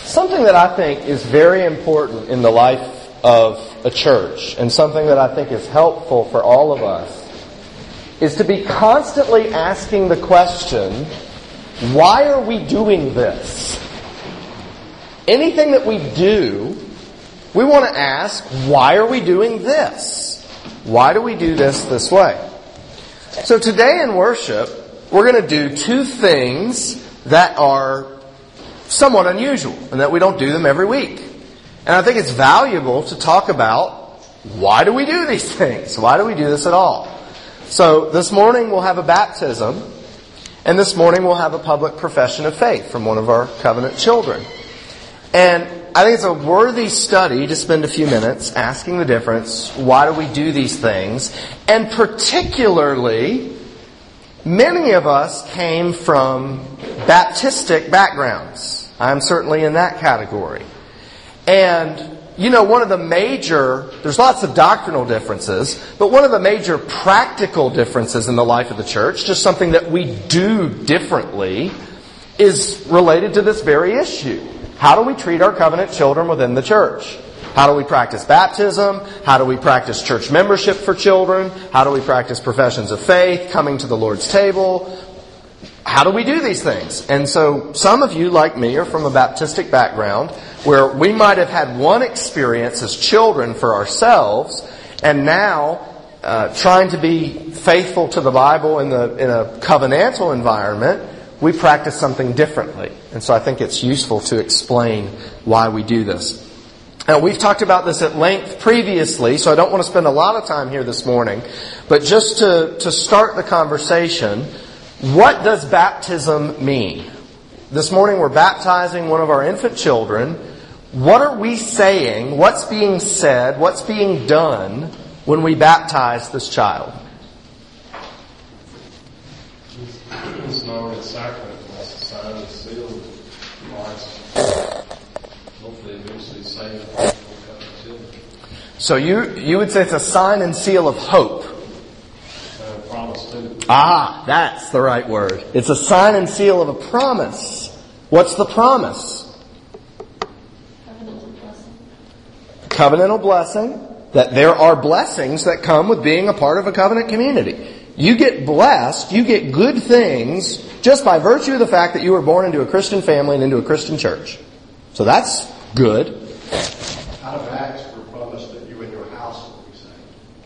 Something that I think is very important in the life of a church, and something that I think is helpful for all of us, is to be constantly asking the question, why are we doing this? Anything that we do, we want to ask, why are we doing this? Why do we do this way? So today in worship, we're going to do two things that are somewhat unusual, and that we don't do them every week. And I think it's valuable to talk about, why do we do these things? Why do we do this at all? So this morning we'll have a baptism, and this morning we'll have a public profession of faith from one of our covenant children. And I think it's a worthy study to spend a few minutes asking the difference, why do we do these things? And particularly, many of us came from Baptistic backgrounds. I'm certainly in that category. And, one of the major, there's lots of doctrinal differences, but one of the major practical differences in the life of the church, just something that we do differently, is related to this very issue. How do we treat our covenant children within the church? How do we practice baptism? How do we practice church membership for children? How do we practice professions of faith, coming to the Lord's table? How do we do these things? And so some of you, like me, are from a Baptistic background where we might have had one experience as children for ourselves, and now trying to be faithful to the Bible in a covenantal environment, we practice something differently. And so I think it's useful to explain why we do this. Now, we've talked about this at length previously, so I don't want to spend a lot of time here this morning. But just to start the conversation, what does baptism mean? This morning we're baptizing one of our infant children. What are we saying? What's being said? What's being done when we baptize this child? It's known as sacrament. That's the sign and seal of Christ. Hopefully eventually saved for children. So you would say it's a sign and seal of hope. Promise too. Ah, that's the right word. It's a sign and seal of a promise. What's the promise? Covenantal blessing. Covenantal blessing. That there are blessings that come with being a part of a covenant community. You get blessed, you get good things just by virtue of the fact that you were born into a Christian family and into a Christian church. So that's good. Out of Acts, we're promised that you and your house will be saved.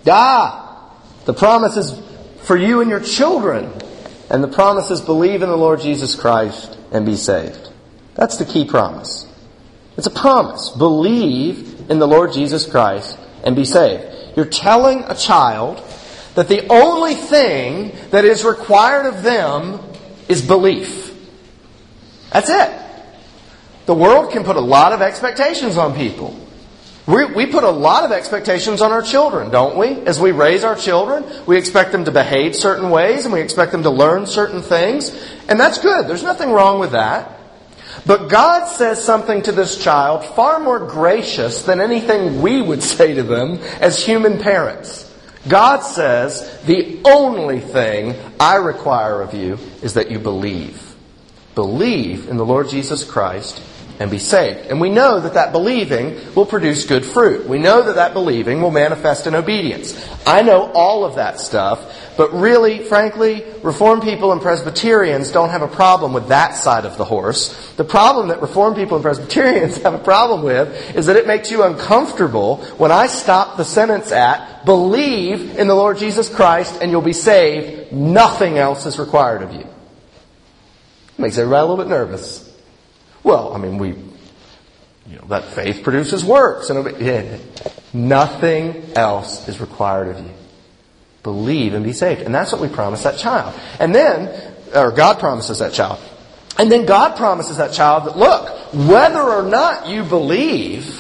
The promise is for you and your children. And the promise is believe in the Lord Jesus Christ and be saved. That's the key promise. It's a promise. Believe in the Lord Jesus Christ and be saved. You're telling a child that the only thing that is required of them is belief. That's it. The world can put a lot of expectations on people. We put a lot of expectations on our children, don't we? As we raise our children, we expect them to behave certain ways and we expect them to learn certain things. And that's good. There's nothing wrong with that. But God says something to this child far more gracious than anything we would say to them as human parents. God says, the only thing I require of you is that you believe. Believe in the Lord Jesus Christ and be saved. And we know that believing will produce good fruit. We know that believing will manifest in obedience. I know all of that stuff, but really, frankly, Reformed people and Presbyterians don't have a problem with that side of the horse. The problem that Reformed people and Presbyterians have a problem with is that it makes you uncomfortable when I stop the sentence at, believe in the Lord Jesus Christ and you'll be saved. Nothing else is required of you. It makes everybody a little bit nervous. Well, that faith produces works. And nothing else is required of you. Believe and be saved. And that's what we promise that child. And then, or God promises that child. And then God promises that child that, look, whether or not you believe,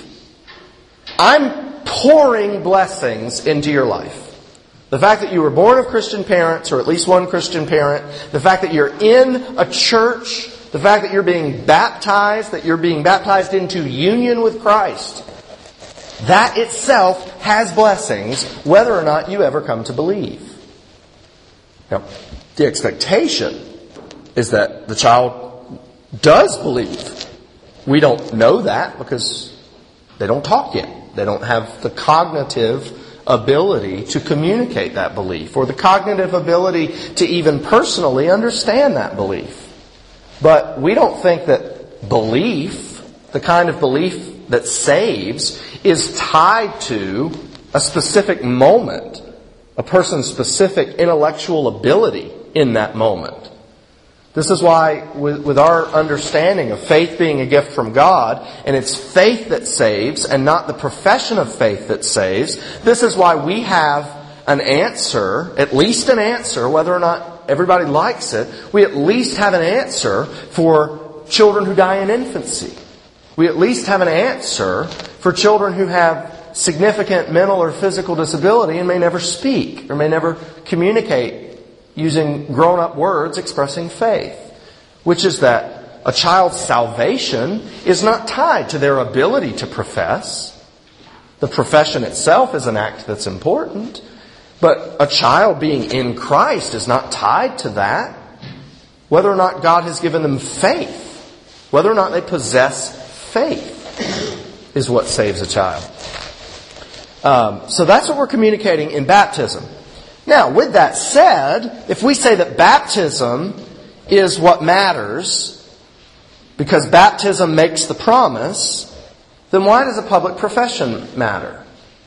I'm pouring blessings into your life. The fact that you were born of Christian parents, or at least one Christian parent, the fact that you're in a church, the fact that you're being baptized into union with Christ, that itself has blessings, whether or not you ever come to believe. Now, the expectation is that the child does believe. We don't know that because they don't talk yet. They don't have the cognitive ability to communicate that belief or the cognitive ability to even personally understand that belief. But we don't think that belief, the kind of belief that saves, is tied to a specific moment, a person's specific intellectual ability in that moment. This is why, with our understanding of faith being a gift from God, and it's faith that saves and not the profession of faith that saves, this is why we have an answer, at least an answer, whether or not everybody likes it, we at least have an answer for children who die in infancy. We at least have an answer for children who have significant mental or physical disability and may never speak or may never communicate using grown-up words expressing faith, which is that a child's salvation is not tied to their ability to profess. The profession itself is an act that's important, but a child being in Christ is not tied to that. Whether or not God has given them faith, whether or not they possess faith, is what saves a child. So that's what we're communicating in baptism. Now, with that said, if we say that baptism is what matters, because baptism makes the promise, then why does a public profession matter?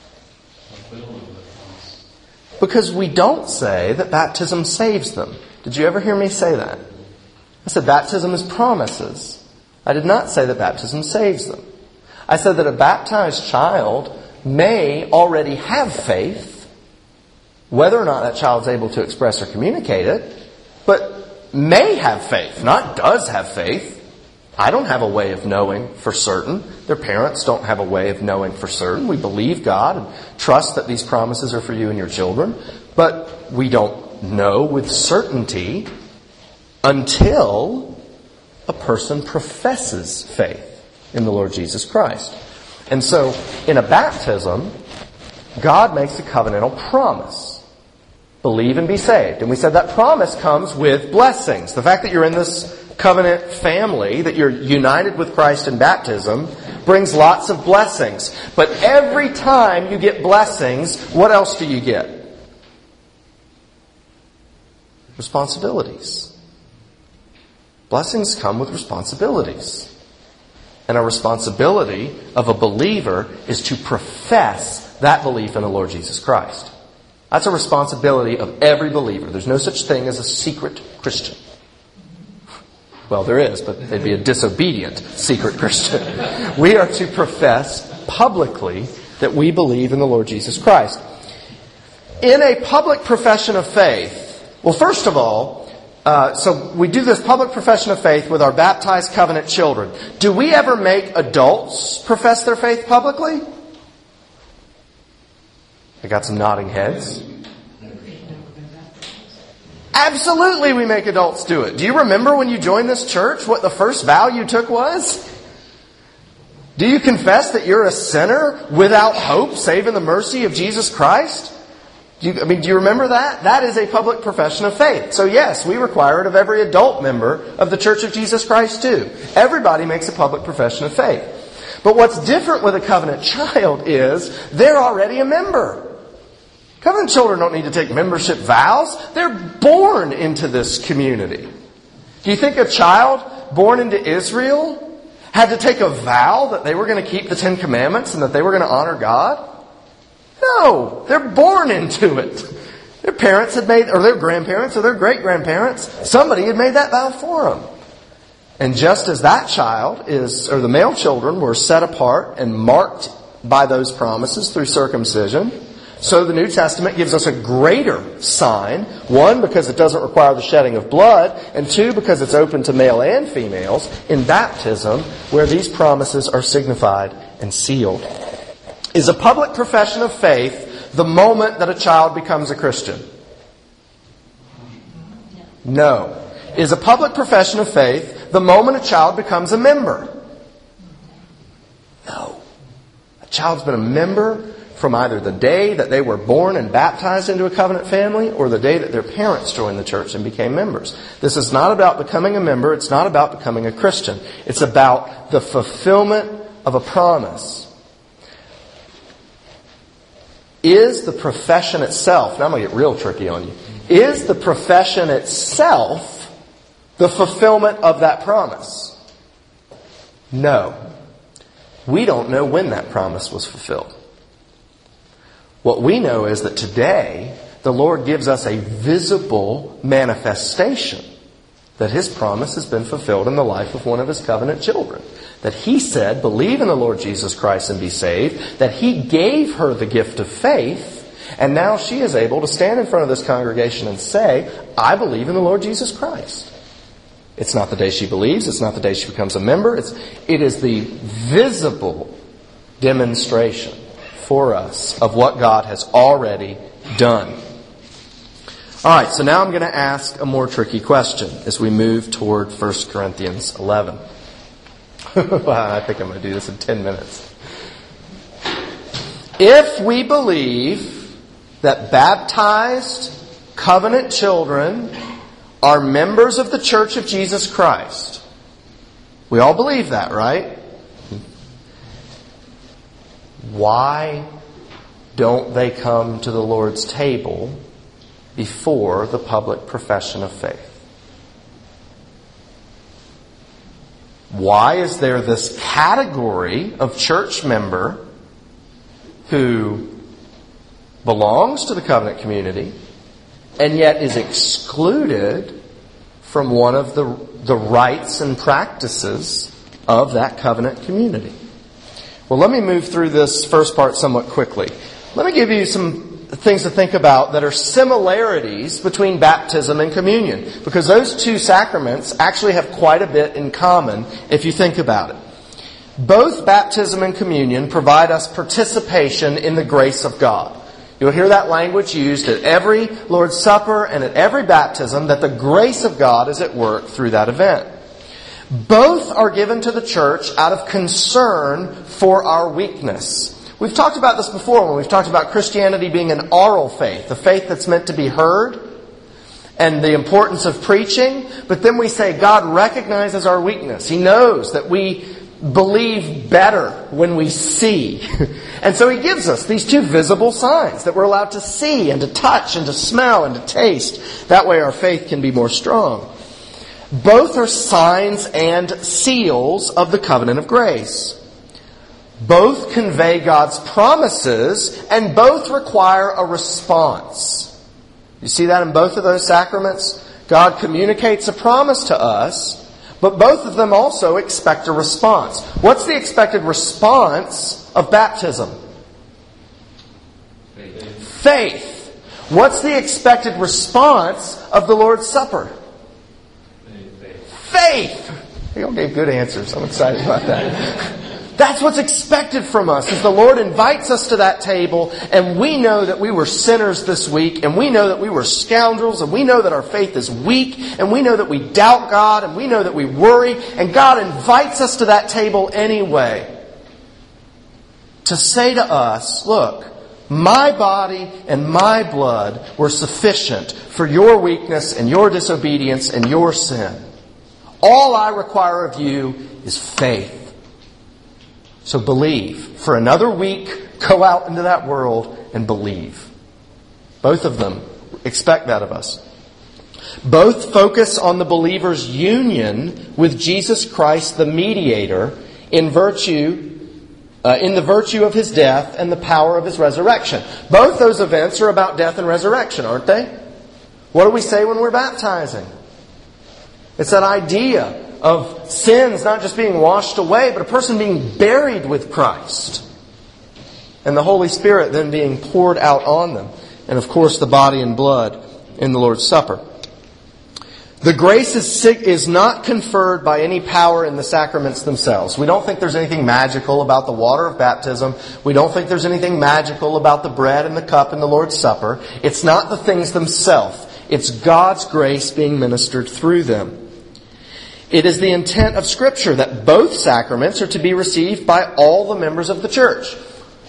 Because we don't say that baptism saves them. Did you ever hear me say that? I said baptism is promises. I did not say that baptism saves them. I said that a baptized child may already have faith, whether or not that child's able to express or communicate it, but may have faith, not does have faith. I don't have a way of knowing for certain. Their parents don't have a way of knowing for certain. We believe God and trust that these promises are for you and your children, but we don't know with certainty until a person professes faith in the Lord Jesus Christ. And so, in a baptism, God makes a covenantal promise. Believe and be saved. And we said that promise comes with blessings. The fact that you're in this covenant family, that you're united with Christ in baptism, brings lots of blessings. But every time you get blessings, what else do you get? Responsibilities. Blessings come with responsibilities. And a responsibility of a believer is to profess that belief in the Lord Jesus Christ. That's a responsibility of every believer. There's no such thing as a secret Christian. Well, there is, but they'd be a disobedient secret Christian. We are to profess publicly that we believe in the Lord Jesus Christ. In a public profession of faith, well, first of all, so we do this public profession of faith with our baptized covenant children. Do we ever make adults profess their faith publicly? I got some nodding heads. Absolutely, we make adults do it. Do you remember when you joined this church what the first vow you took was? Do you confess that you're a sinner without hope, save in the mercy of Jesus Christ? Do you remember that? That is a public profession of faith. So yes, we require it of every adult member of the Church of Jesus Christ too. Everybody makes a public profession of faith. But what's different with a covenant child is they're already a member. Covenant children don't need to take membership vows. They're born into this community. Do you think a child born into Israel had to take a vow that they were going to keep the Ten Commandments and that they were going to honor God? No, they're born into it. Their parents had made, or their grandparents, or their great-grandparents, somebody had made that vow for them. And just as that child is, or the male children were set apart and marked by those promises through circumcision, so the New Testament gives us a greater sign. One, because it doesn't require the shedding of blood. And two, because it's open to male and females in baptism, where these promises are signified and sealed. Is a public profession of faith the moment that a child becomes a Christian? No. Is a public profession of faith the moment a child becomes a member? No. A child's been a member from either the day that they were born and baptized into a covenant family or the day that their parents joined the church and became members. This is not about becoming a member. It's not about becoming a Christian. It's about the fulfillment of a promise. Is the profession itself, now I'm going to get real tricky on you, is the profession itself the fulfillment of that promise? No. We don't know when that promise was fulfilled. What we know is that today, the Lord gives us a visible manifestation that His promise has been fulfilled in the life of one of His covenant children. That He said, believe in the Lord Jesus Christ and be saved. That He gave her the gift of faith. And now she is able to stand in front of this congregation and say, I believe in the Lord Jesus Christ. It's not the day she believes. It's not the day she becomes a member. It is the visible demonstration for us of what God has already done. Alright, so now I'm going to ask a more tricky question as we move toward 1 Corinthians 11. I think I'm going to do this in 10 minutes. If we believe that baptized covenant children are members of the Church of Jesus Christ, we all believe that, right? Why don't they come to the Lord's table before the public profession of faith? Why is there this category of church member who belongs to the covenant community and yet is excluded from one of the rites and practices of that covenant community? Well, let me move through this first part somewhat quickly. Let me give you some things to think about that are similarities between baptism and communion, because those two sacraments actually have quite a bit in common if you think about it. Both baptism and communion provide us participation in the grace of God. You'll hear that language used at every Lord's Supper and at every baptism, that the grace of God is at work through that event. Both are given to the church out of concern for our weakness. We've talked about this before when we've talked about Christianity being an oral faith, the faith that's meant to be heard, and the importance of preaching. But then we say God recognizes our weakness. He knows that we believe better when we see. And so He gives us these two visible signs that we're allowed to see and to touch and to smell and to taste. That way our faith can be more strong. Both are signs and seals of the covenant of grace. Both convey God's promises, and both require a response. You see that in both of those sacraments? God communicates a promise to us, but both of them also expect a response. What's the expected response of baptism? Faith. What's the expected response of the Lord's Supper? Faith. You all gave good answers. I'm excited about that. That's what's expected from us, is the Lord invites us to that table, and we know that we were sinners this week, and we know that we were scoundrels, and we know that our faith is weak, and we know that we doubt God, and we know that we worry, and God invites us to that table anyway to say to us, look, my body and my blood were sufficient for your weakness and your disobedience and your sin. All I require of you is faith. So believe. For another week, go out into that world and believe. Both of them expect that of us. Both focus on the believer's union with Jesus Christ, the mediator, in the virtue of His death and the power of His resurrection. Both those events are about death and resurrection, aren't they? What do we say when we're baptizing? It's that idea of sins not just being washed away, but a person being buried with Christ. And the Holy Spirit then being poured out on them. And of course the body and blood in the Lord's Supper. The grace is not conferred by any power in the sacraments themselves. We don't think there's anything magical about the water of baptism. We don't think there's anything magical about the bread and the cup in the Lord's Supper. It's not the things themselves. It's God's grace being ministered through them. It is the intent of Scripture that both sacraments are to be received by all the members of the church.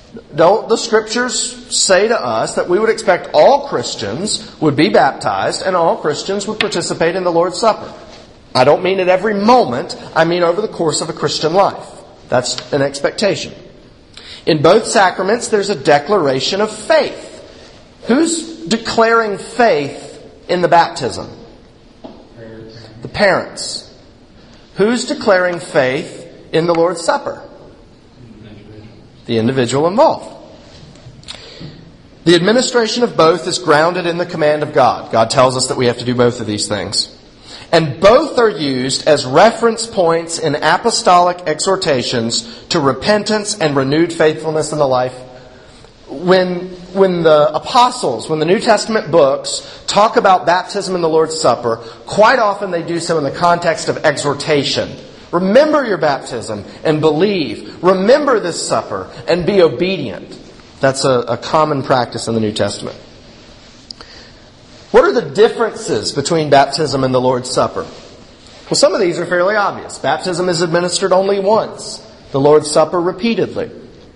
Don't the Scriptures say to us that we would expect all Christians would be baptized and all Christians would participate in the Lord's Supper? I don't mean at every moment. I mean over the course of a Christian life. That's an expectation. In both sacraments, there's a declaration of faith. Who's declaring faith in the baptism? The parents. Who's declaring faith in the Lord's Supper? The individual involved. The administration of both is grounded in the command of God. God tells us that we have to do both of these things. And both are used as reference points in apostolic exhortations to repentance and renewed faithfulness in the life. When the apostles, when the New Testament books talk about baptism and the Lord's Supper, quite often they do so in the context of exhortation. Remember your baptism and believe. Remember this supper and be obedient. That's a common practice in the New Testament. What are the differences between baptism and the Lord's Supper? Well, some of these are fairly obvious. Baptism is administered only once. The Lord's Supper repeatedly.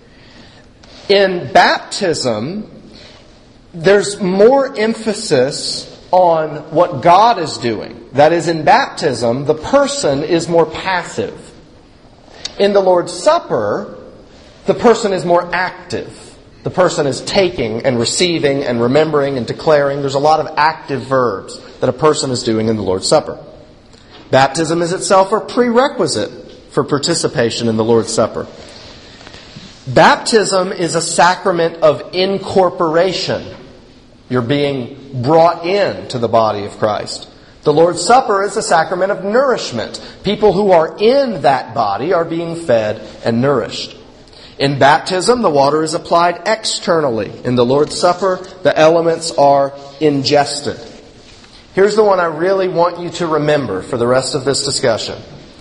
In baptism, there's more emphasis on what God is doing. That is, in baptism, the person is more passive. In the Lord's Supper, the person is more active. The person is taking and receiving and remembering and declaring. There's a lot of active verbs that a person is doing in the Lord's Supper. Baptism is itself a prerequisite for participation in the Lord's Supper. Baptism is a sacrament of incorporation. You're being brought into the body of Christ. The Lord's Supper is a sacrament of nourishment. People who are in that body are being fed and nourished. In baptism, the water is applied externally. In the Lord's Supper, the elements are ingested. Here's the one I really want you to remember for the rest of this discussion.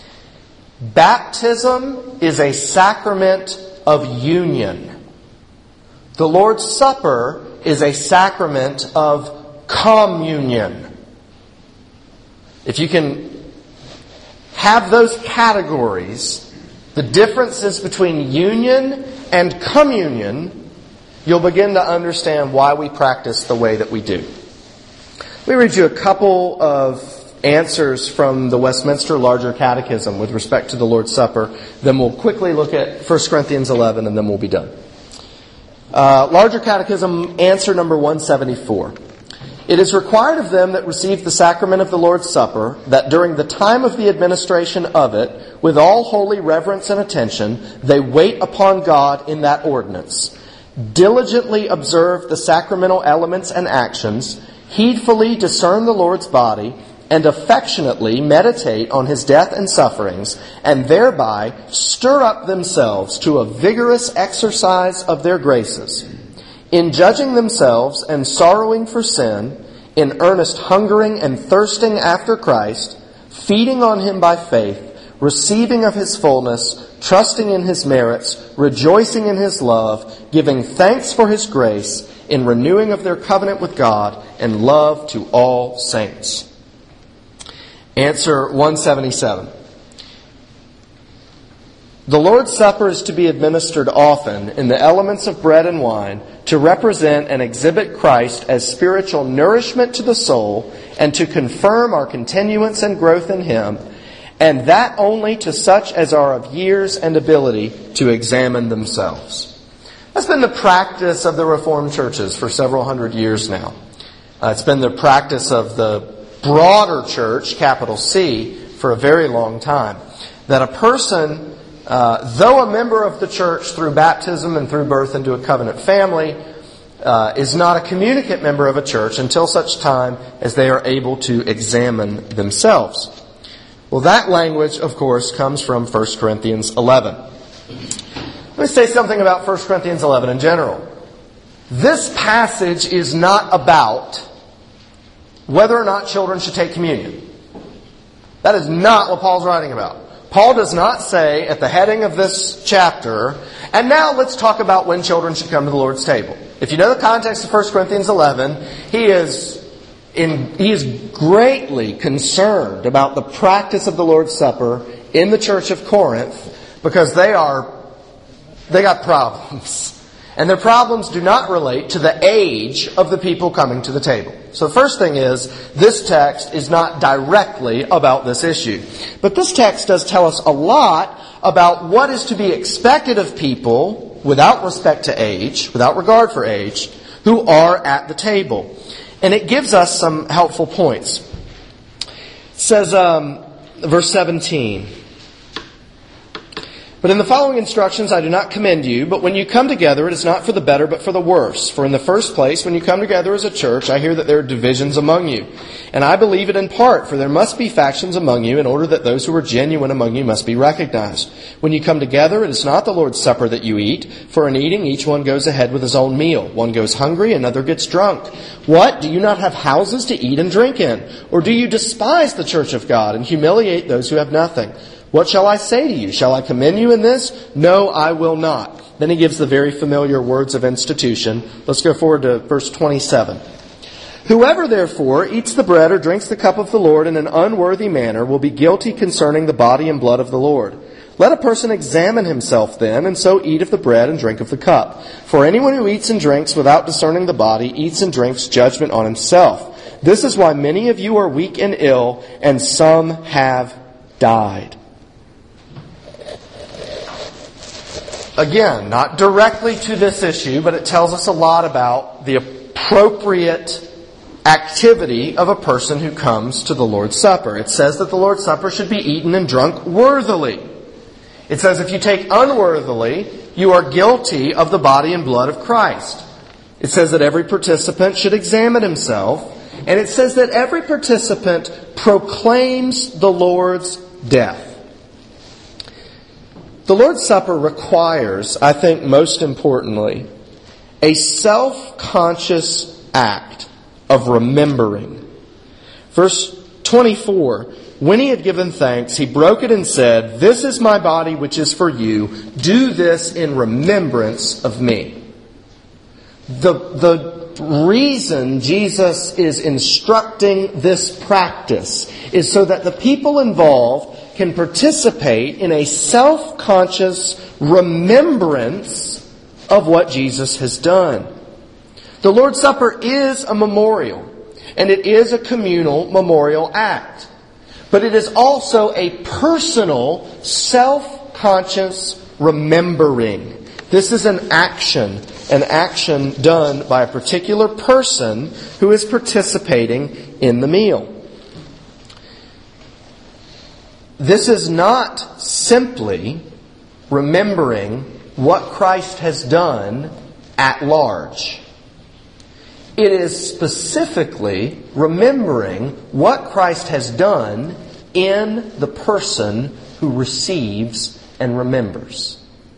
Baptism is a sacrament of union. The Lord's Supper is a sacrament of communion. If you can have those categories, the differences between union and communion, you'll begin to understand why we practice the way that we do. Let me read you a couple of answers from the Westminster Larger Catechism with respect to the Lord's Supper. Then we'll quickly look at 1 Corinthians 11 and then we'll be done. Larger Catechism, answer number 174. It is required of them that receive the sacrament of the Lord's Supper that during the time of the administration of it, with all holy reverence and attention, they wait upon God in that ordinance, diligently observe the sacramental elements and actions, heedfully discern the Lord's body, and affectionately meditate on His death and sufferings, and thereby stir up themselves to a vigorous exercise of their graces. In judging themselves and sorrowing for sin, in earnest hungering and thirsting after Christ, feeding on Him by faith, receiving of His fullness, trusting in His merits, rejoicing in His love, giving thanks for His grace, in renewing of their covenant with God, and love to all saints. Answer 177. The Lord's Supper is to be administered often in the elements of bread and wine to represent and exhibit Christ as spiritual nourishment to the soul and to confirm our continuance and growth in Him, and that only to such as are of years and ability to examine themselves. That's been the practice of the Reformed churches for several hundred years now. It's been the practice of the broader church, capital C, for a very long time. That a person, though a member of the church through baptism and through birth into a covenant family, is not a communicant member of a church until such time as they are able to examine themselves. Well, that language, of course, comes from 1 Corinthians 11. Let me say something about 1 Corinthians 11 in general. This passage is not about whether or not children should take communion. That is not what Paul's writing about. Paul does not say at the heading of this chapter, and now let's talk about when children should come to the Lord's table. If you know the context of 1 Corinthians 11, he is greatly concerned about the practice of the Lord's Supper in the church of Corinth because they got problems. And their problems do not relate to the age of the people coming to the table. So the first thing is, this text is not directly about this issue. But this text does tell us a lot about what is to be expected of people, without respect to age, without regard for age, who are at the table. And it gives us some helpful points. It says, verse 17, "But in the following instructions I do not commend you, but when you come together it is not for the better but for the worse. For in the first place, when you come together as a church, I hear that there are divisions among you. And I believe it in part, for there must be factions among you in order that those who are genuine among you must be recognized. When you come together, it is not the Lord's Supper that you eat, for in eating each one goes ahead with his own meal. One goes hungry, another gets drunk. What? Do you not have houses to eat and drink in? Or do you despise the church of God and humiliate those who have nothing? What shall I say to you? Shall I commend you in this? No, I will not." Then he gives the very familiar words of institution. Let's go forward to verse 27. "Whoever therefore eats the bread or drinks the cup of the Lord in an unworthy manner will be guilty concerning the body and blood of the Lord. Let a person examine himself then, and so eat of the bread and drink of the cup. For anyone who eats and drinks without discerning the body eats and drinks judgment on himself. This is why many of you are weak and ill, and some have died." Again, not directly to this issue, but it tells us a lot about the appropriate activity of a person who comes to the Lord's Supper. It says that the Lord's Supper should be eaten and drunk worthily. It says if you take unworthily, you are guilty of the body and blood of Christ. It says that every participant should examine himself. And it says that every participant proclaims the Lord's death. The Lord's Supper requires, I think most importantly, a self-conscious act of remembering. Verse 24, "When he had given thanks, he broke it and said, 'This is my body which is for you. Do this in remembrance of me.'" The reason Jesus is instructing this practice is so that the people involved can participate in a self-conscious remembrance of what Jesus has done. The Lord's Supper is a memorial, and it is a communal memorial act. But it is also a personal, self-conscious remembering. This is an action done by a particular person who is participating in the meal. This is not simply remembering what Christ has done at large. It is specifically remembering what Christ has done in the person who receives and remembers.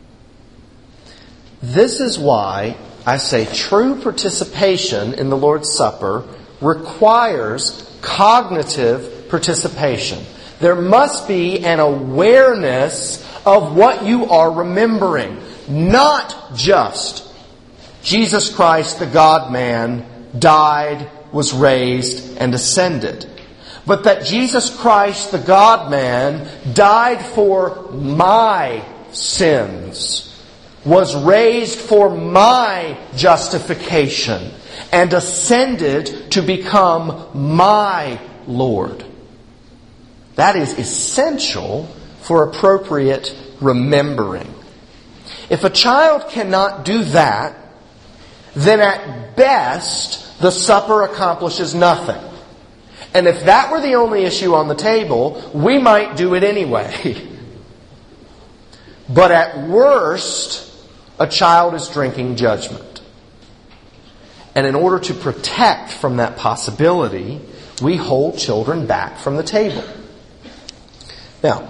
This is why I say true participation in the Lord's Supper requires cognitive participation. There must be an awareness of what you are remembering. Not just Jesus Christ, the God-man, died, was raised, and ascended. But that Jesus Christ, the God-man, died for my sins, was raised for my justification, and ascended to become my Lord. That is essential for appropriate remembering. If a child cannot do that, then at best the supper accomplishes nothing. And if that were the only issue on the table, we might do it anyway. But at worst, a child is drinking judgment. And in order to protect from that possibility, we hold children back from the table. Now,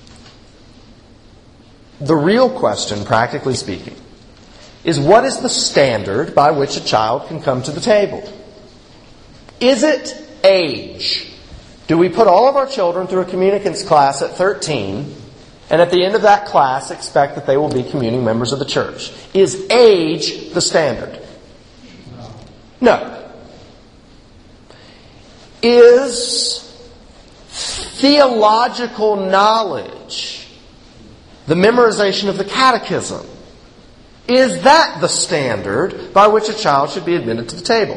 the real question, practically speaking, is what is the standard by which a child can come to the table? Is it age? Do we put all of our children through a communicants class at 13, and at the end of that class expect that they will be communing members of the church? Is age the standard? No. Is theological knowledge, the memorization of the catechism, Is that the standard by which a child should be admitted to the table?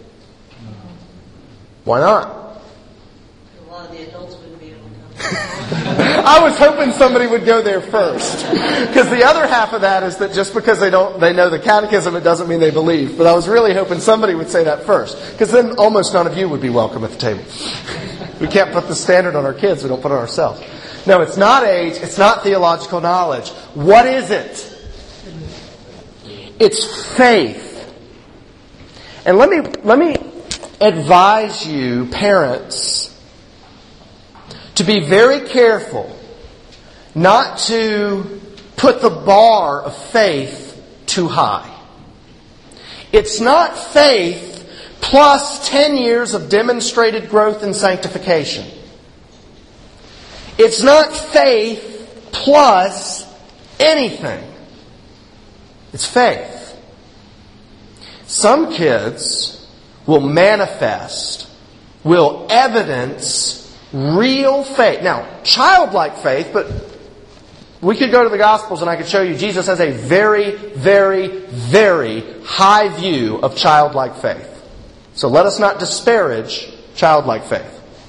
Why not? A lot of the adults wouldn't be able to come. I was hoping somebody would go there first. Because the other half of that is that just because they know the catechism, it doesn't mean they believe. But I was really hoping somebody would say that first. Because then almost none of you would be welcome at the table. We can't put the standard on our kids. We don't put it on ourselves. No, it's not age. It's not theological knowledge. What is it? It's faith. And let me advise you, parents, to be very careful not to put the bar of faith too high. It's not faith plus 10 years of demonstrated growth in sanctification. It's not faith plus anything. It's faith. Some kids will manifest, will evidence real faith. Now, childlike faith, but we could go to the Gospels and I could show you Jesus has a very, very, very high view of childlike faith. So let us not disparage childlike faith.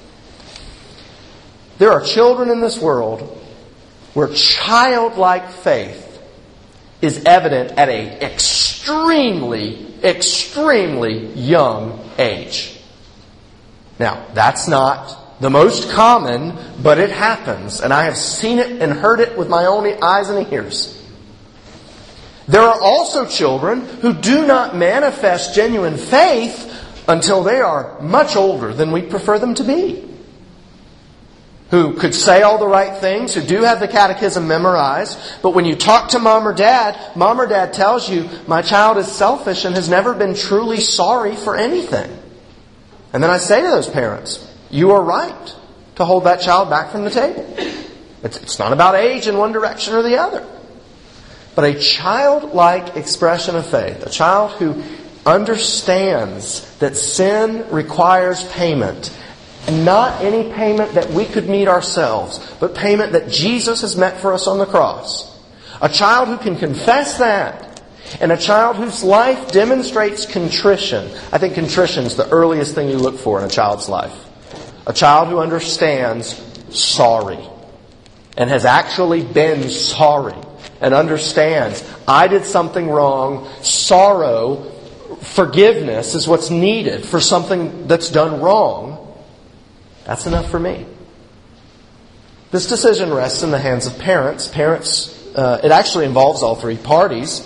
There are children in this world where childlike faith is evident at an extremely, extremely young age. Now, that's not the most common, but it happens. And I have seen it and heard it with my own eyes and ears. There are also children who do not manifest genuine faith until they are much older than we prefer them to be. Who could say all the right things, who do have the catechism memorized, but when you talk to mom or dad tells you, my child is selfish and has never been truly sorry for anything. And then I say to those parents, you are right to hold that child back from the table. It's not about age in one direction or the other. But a childlike expression of faith, a child who understands that sin requires payment, and not any payment that we could meet ourselves, but payment that Jesus has met for us on the cross. A child who can confess that, and a child whose life demonstrates contrition. I think contrition is the earliest thing you look for in a child's life. A child who understands sorry, and has actually been sorry, and understands, I did something wrong, sorrow, forgiveness is what's needed for something that's done wrong. That's enough for me. This decision rests in the hands of parents. It actually involves all three parties.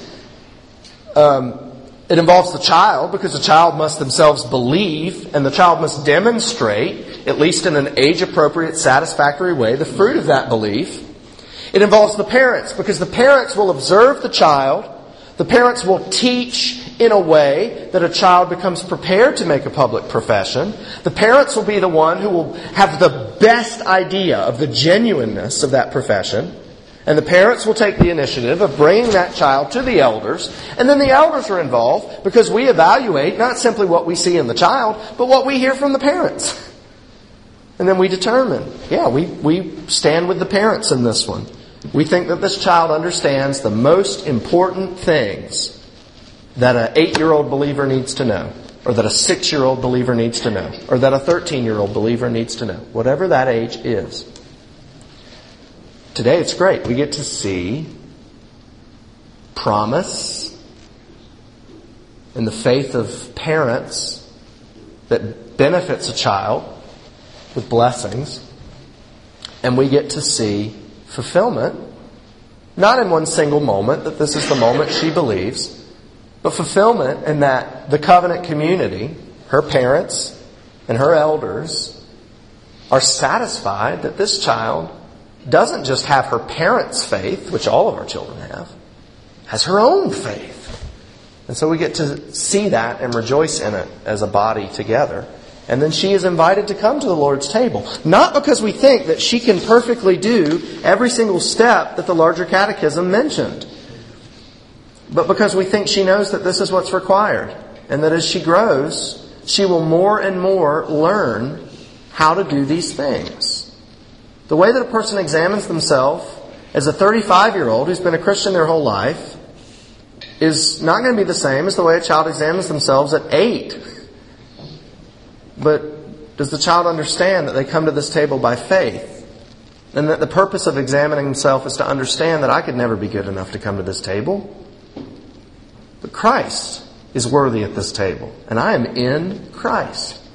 It involves the child, because the child must themselves believe, and the child must demonstrate, at least in an age-appropriate, satisfactory way, the fruit of that belief. It involves the parents, because the parents will observe the child. The parents will teach in a way that a child becomes prepared to make a public profession. The parents will be the one who will have the best idea of the genuineness of that profession. And the parents will take the initiative of bringing that child to the elders. And then the elders are involved because we evaluate not simply what we see in the child, but what we hear from the parents. And then we determine, we stand with the parents in this one. We think that this child understands the most important things that an 8-year-old believer needs to know, or that a 6-year-old believer needs to know, or that a 13-year-old believer needs to know, whatever that age is. Today it's great. We get to see promise in the faith of parents that benefits a child with blessings, and we get to see fulfillment, not in one single moment, that this is the moment she believes, but fulfillment in that the covenant community, her parents and her elders, are satisfied that this child doesn't just have her parents' faith, which all of our children have, has her own faith. And so we get to see that and rejoice in it as a body together. And then she is invited to come to the Lord's table. Not because we think that she can perfectly do every single step that the larger catechism mentioned, but because we think she knows that this is what's required. And that as she grows, she will more and more learn how to do these things. The way that a person examines themselves as a 35-year-old who's been a Christian their whole life is not going to be the same as the way a child examines themselves at 8. But does the child understand that they come to this table by faith? And that the purpose of examining himself is to understand that I could never be good enough to come to this table. But Christ is worthy at this table. And I am in Christ.